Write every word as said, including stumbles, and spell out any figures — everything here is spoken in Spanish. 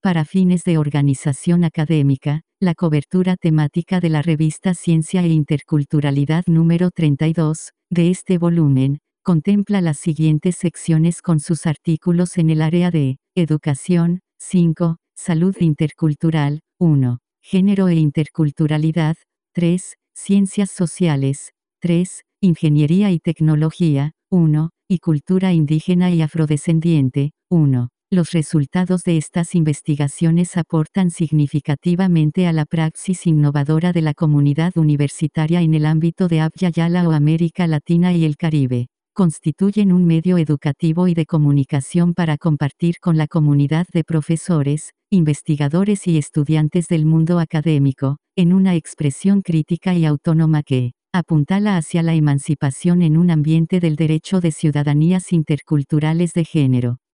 Para fines de organización académica, la cobertura temática de la revista Ciencia e Interculturalidad número treinta y dos, de este volumen, contempla las siguientes secciones con sus artículos en el área de Educación, cinco, Salud intercultural, uno, Género e interculturalidad, tres, Ciencias sociales, tres, Ingeniería y tecnología, uno, y Cultura indígena y afrodescendiente, uno. Los resultados de estas investigaciones aportan significativamente a la praxis innovadora de la comunidad universitaria en el ámbito de Abya Yala o América Latina y el Caribe. Constituyen un medio educativo y de comunicación para compartir con la comunidad de profesores, investigadores y estudiantes del mundo académico, en una expresión crítica y autónoma que apuntala hacia la emancipación en un ambiente del derecho de ciudadanías interculturales de género.